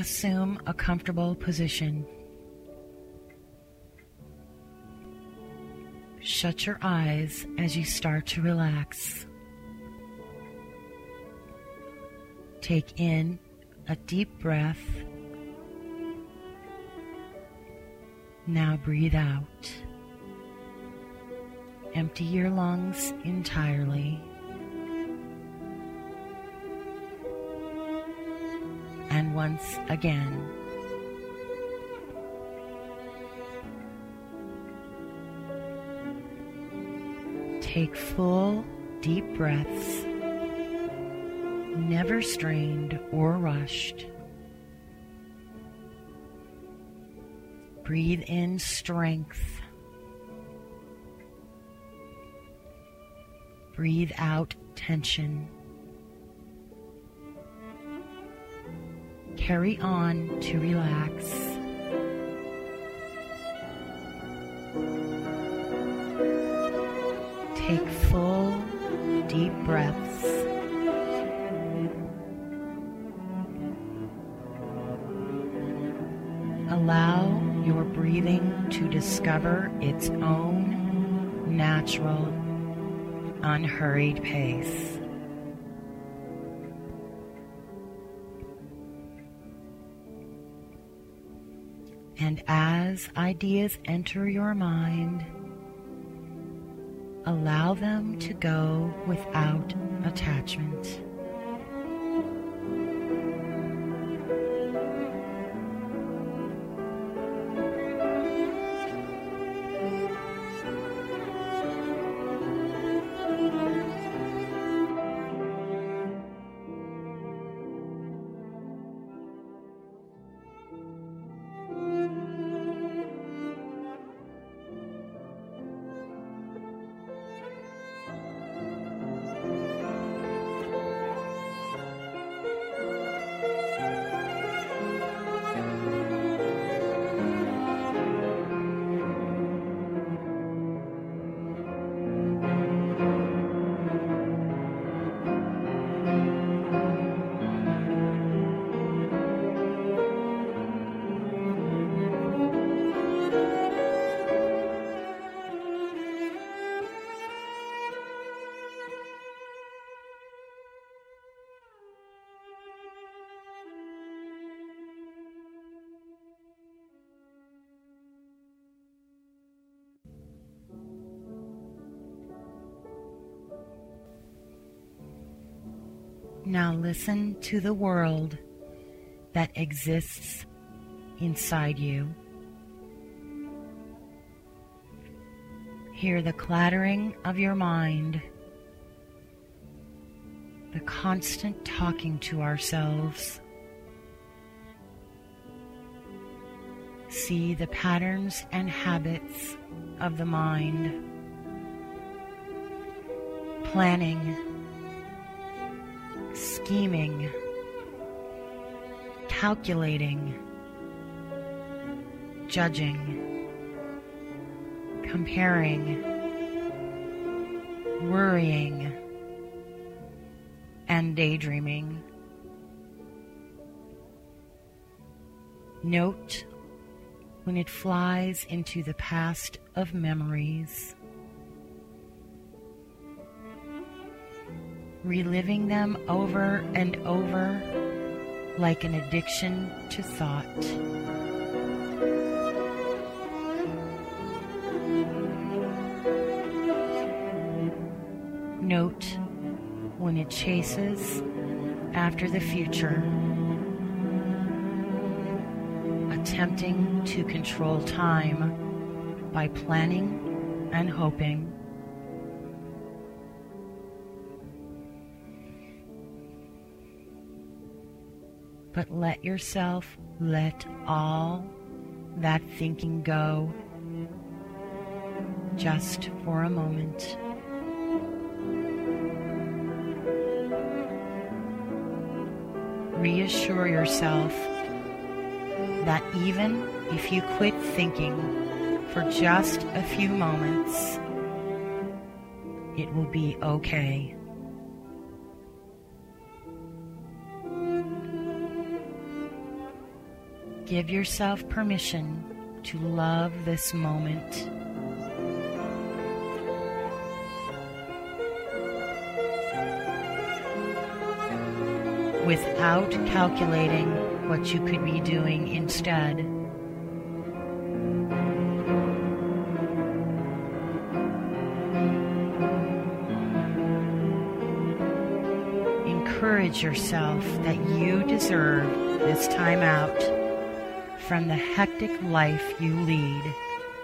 Assume a comfortable position. Shut your eyes as you start to relax. Take in a deep breath. Now breathe out. Empty your lungs entirely. And once again. Take full, deep breaths, never strained or rushed. Breathe in strength. Breathe out tension. Carry on to relax. Take full, deep breaths. Allow your breathing to discover its own natural, unhurried pace. And as ideas enter your mind, allow them to go without attachment. Now listen to the world that exists inside you. Hear the clattering of your mind, the constant talking to ourselves. See the patterns and habits of the mind, planning, scheming, calculating, judging, comparing, worrying, and daydreaming. Note when it flies into the past of memories, reliving them over and over like an addiction to thought. Note when it chases after the future, attempting to control time by planning and hoping. But let yourself let all that thinking go just for a moment. Reassure yourself that even if you quit thinking for just a few moments, it will be okay. Give yourself permission to love this moment. Without calculating what you could be doing instead. Encourage yourself that you deserve this time out from the hectic life you lead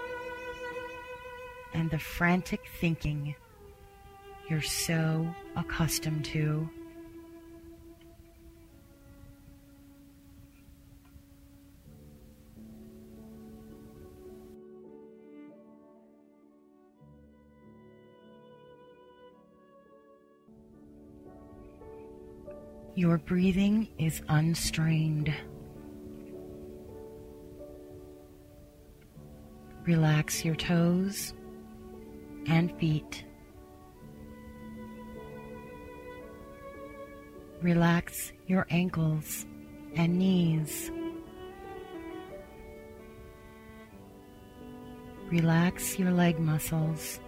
and the frantic thinking you're so accustomed to. Your breathing is unstrained. Relax your toes and feet. Relax your ankles and knees. Relax your leg muscles.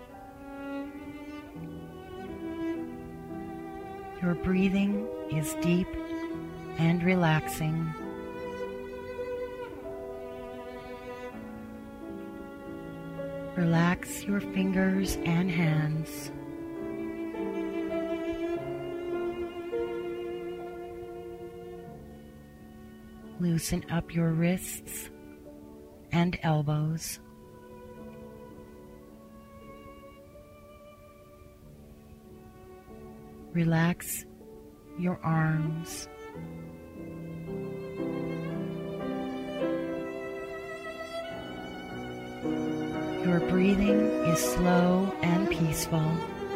Your breathing is deep and relaxing. Relax your fingers and hands. Loosen up your wrists and elbows. Relax your arms. Your breathing is slow and peaceful.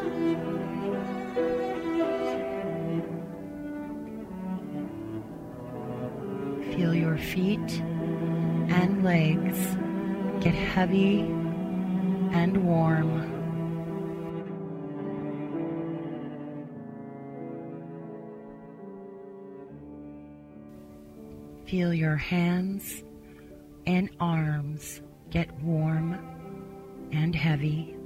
Feel your feet and legs get heavy and warm. Feel your hands and arms get warm and heavy.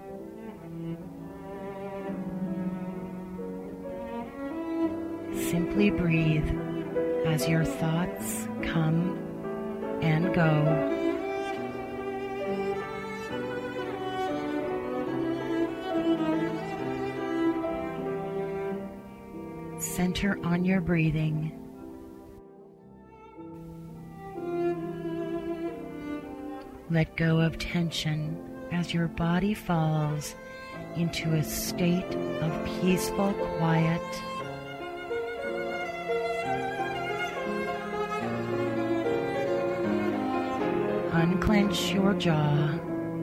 Simply breathe as your thoughts come and go. Center on your breathing. Let go of tension as your body falls into a state of peaceful quiet. Unclench your jaw.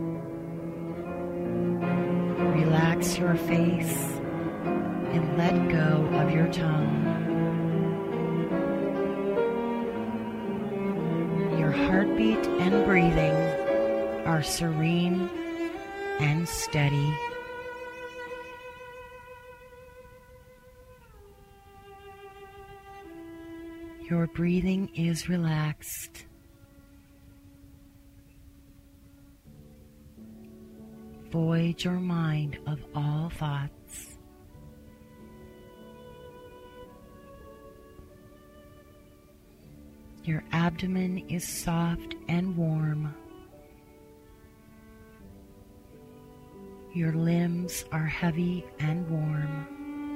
Relax your face and let go of your tongue. Your heartbeat and breathing are serene and steady. Your breathing is relaxed. Void your mind of all thoughts. Your abdomen is soft and warm. Your limbs are heavy and warm.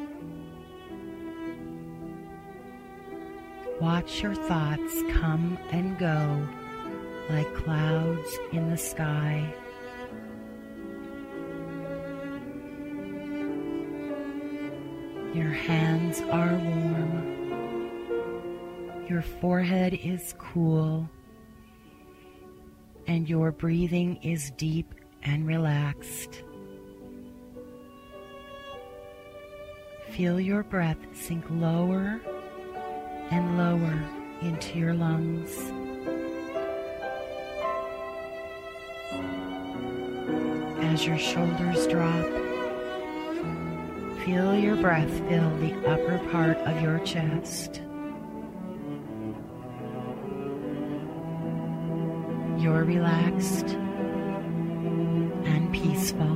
Watch your thoughts come and go like clouds in the sky. Your hands are warm. Your forehead is cool. And your breathing is deep and relaxed. Feel your breath sink lower and lower into your lungs. As your shoulders drop, feel your breath fill the upper part of your chest. you're relaxed and peaceful.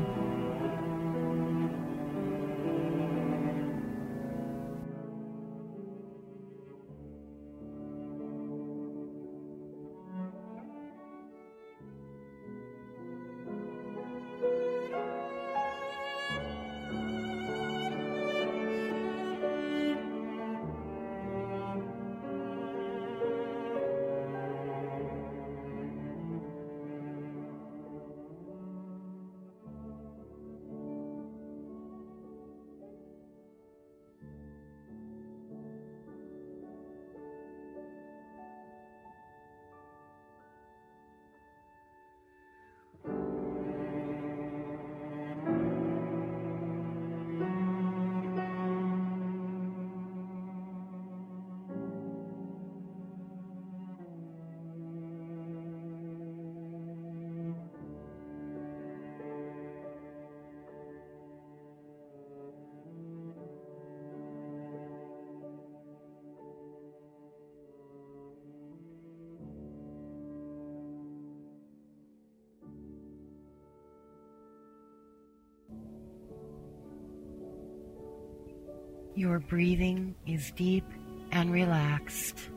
Your breathing is deep and relaxed.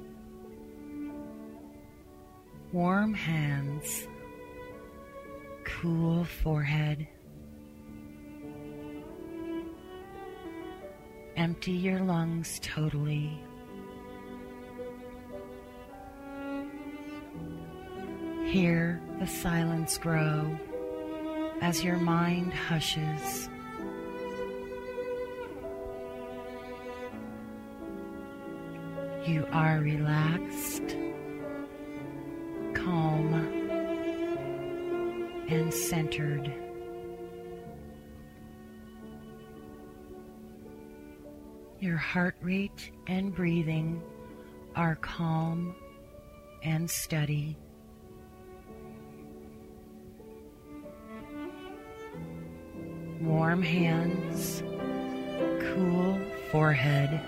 Warm hands, cool forehead. Empty your lungs totally. Hear the silence grow as your mind hushes. You are relaxed, calm, and centered. Your heart rate and breathing are calm and steady. Warm hands, cool forehead.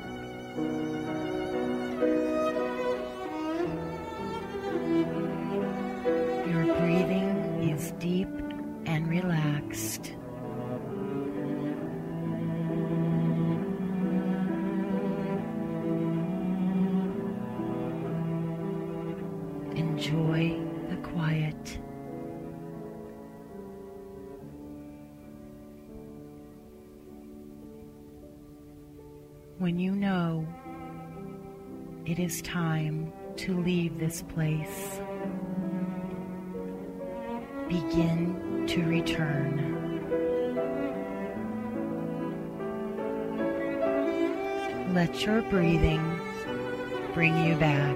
Your breathing is deep and relaxed. Enjoy the quiet. When you know it is time to leave this place, begin to return. Let your breathing bring you back.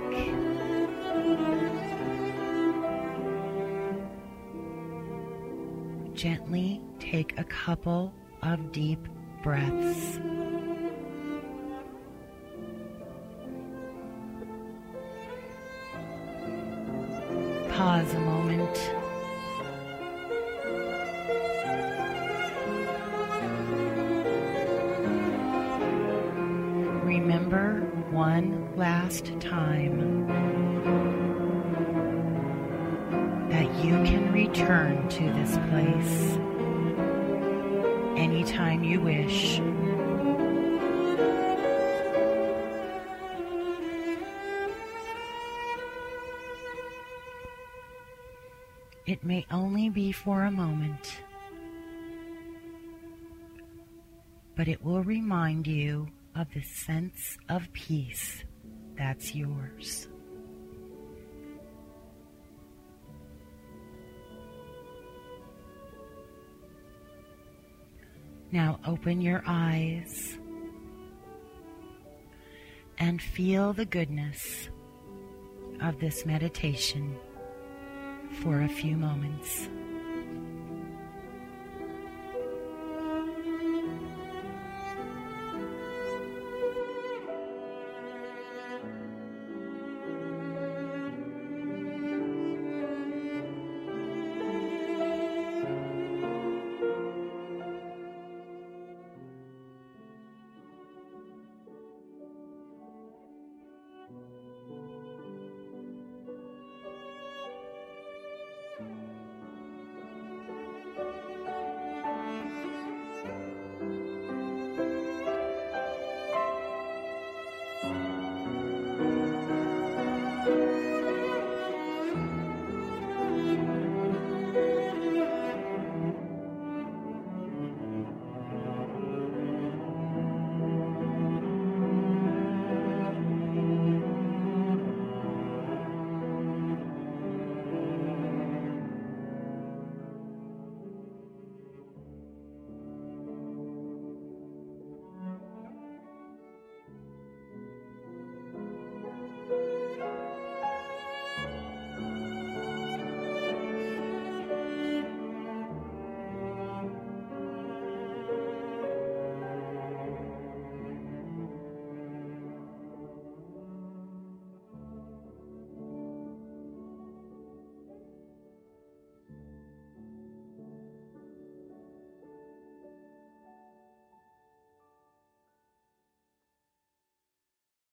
Gently take a couple of deep breaths. Pause a moment. Remember one last time that you can return to this place anytime you wish. It may only be for a moment, but it will remind you of the sense of peace that's yours. Now open your eyes and feel the goodness of this meditation for a few moments.